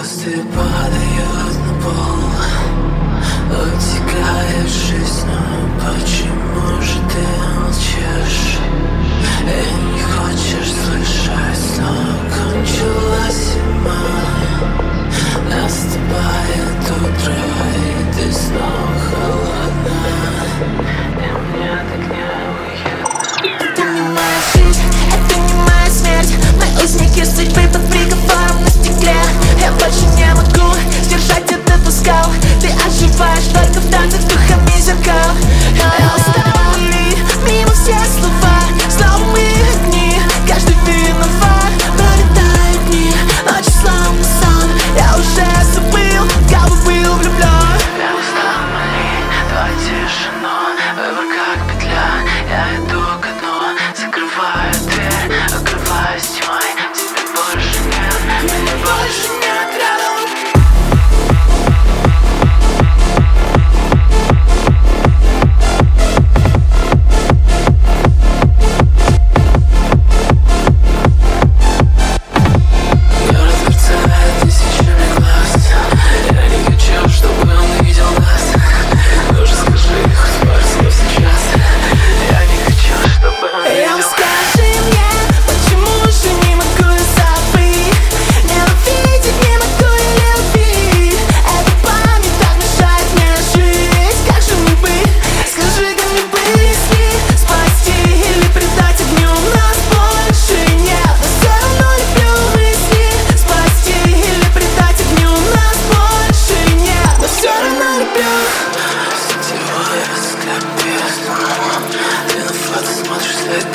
звезды падают на пол, утекает жизнь, но почему же ты молчишь? И не хочешь слышать, но кончилась зима. Наступает утро, и ты снова холодна, и мне так не уютно. Это не моя жизнь, это не моя смерть. Мы узники судьбы под приговором на стекле. Я больше не могу сдержать этот ускал. Ты оживаешь только в танцах с духами зеркал. Я устала мимо все слова. Снова мы одни, каждый виноват. Пролетают дни, ночи словно сон. Я уже забыл, кого был влюблен. Я устал молить твою тишину. Выбор как петля, я иду ко дну. Закрываю дверь, окрываюсь тьмой. Тебя больше нет, меня больше нет рядом.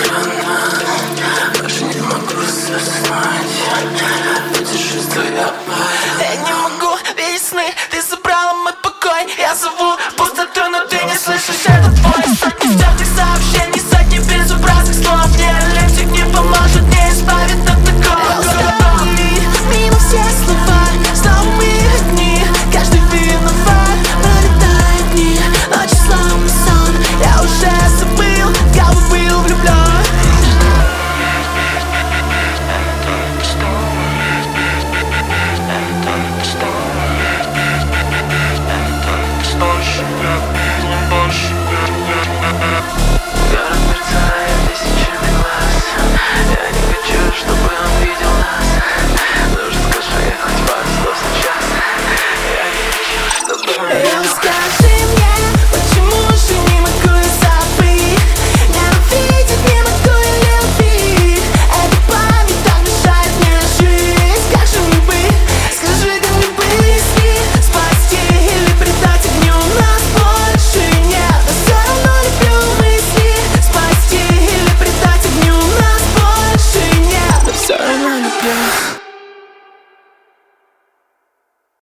Больше не могу заснуть. Путешествуя по